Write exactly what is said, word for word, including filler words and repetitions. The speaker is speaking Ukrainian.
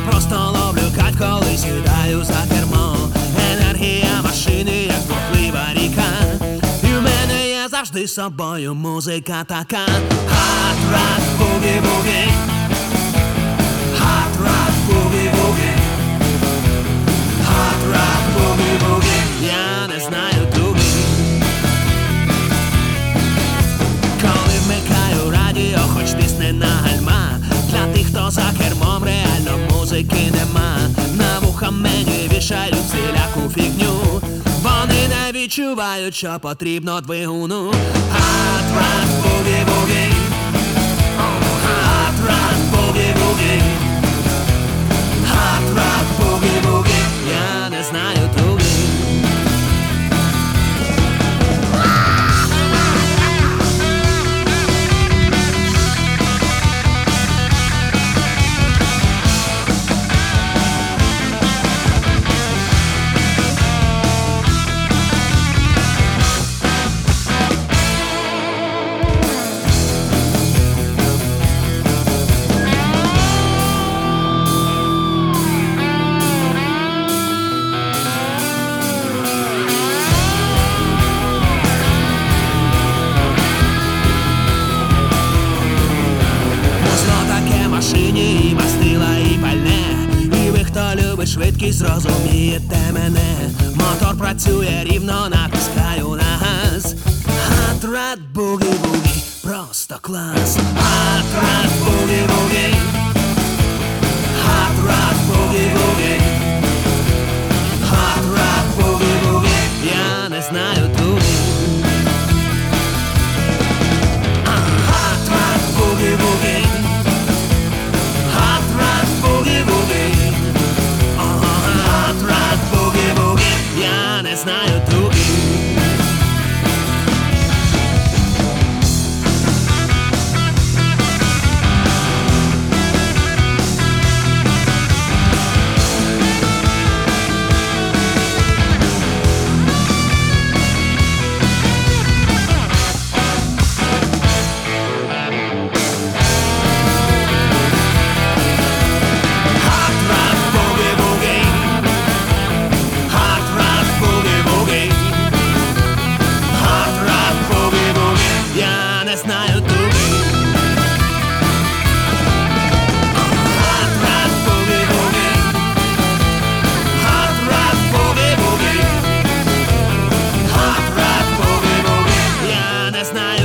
просто ловлю кайф, коли сідаю за кермо. Енергія машини, як бурхлива ріка, і в мене є завжди з собою музика така. Hot Rod Boogie Woogie, Hot Rod Boogie Woogie, Hot Rod Boogie Woogie. Я не знаю туги. Коли вмикаю радіо, хоч тисне на гальма, для тих, хто за кермом, реально музики нема. На вуха мені вішають всіляку фігню, вони не відчувають, що потрібно двигуну. Hot Rod Boogie Woogie, Hot Rod Boogie Woogie, Hot Rod Boogie Woogie. Я не знаю туги. І мастила, і пальне, і ви, хто любить швидкість, зрозумієте мене. Мотор працює рівно, натискаю на газ. Hot Rod Boogie Woogie, просто клас. Hot Rod Boogie Woogie, Hot Rod Boogie Woogie, Hot Rod Boogie Woogie. Я не знаю туги. Hot Rod Boogie Woogie, Hot Rod Boogie Woogie, Hot Rod Boogie Woogie. Я не знаю туги. Знаю туги. Hot Rod Boogie Woogie, Hot Rod Boogie Woogie, Hot Rod Boogie Woogie. Я не знаю.